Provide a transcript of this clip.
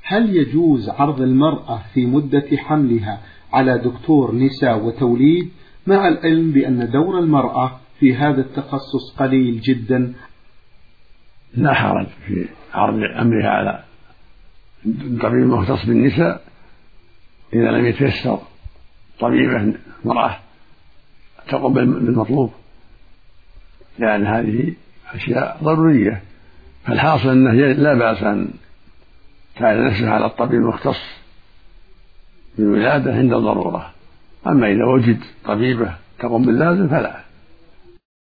هل يجوز عرض المرأة في مدة حملها على دكتور نساء وتوليد، مع العلم بأن دور المرأة في هذا التخصص قليل جدا؟ لا حرج في عرض أمرها على طبيب مختص بالنساء إذا لم يتيسر طبيبة مرأة تقوم بالمطلوب، لأن هذه أشياء ضرورية. فالحاصل أنه لا بأس أن تعالى نفسها على الطبيب المختص بالولادة عند الضرورة، أما إذا وجد طبيبة تقوم باللازم فلا.